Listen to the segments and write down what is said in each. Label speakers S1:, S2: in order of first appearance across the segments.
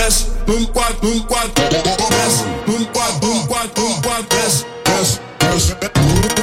S1: desce num quatro, desce num quatro, desce, desce, desce.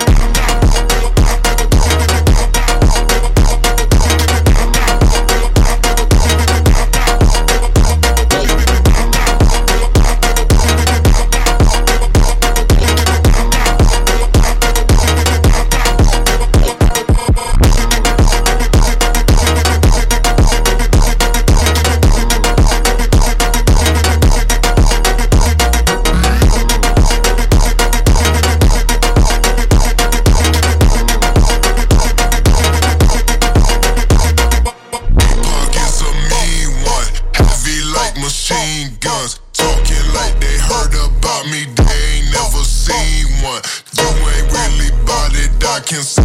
S1: Machine guns, talking like they heard about me, they ain't never seen one. You ain't really bout it, I can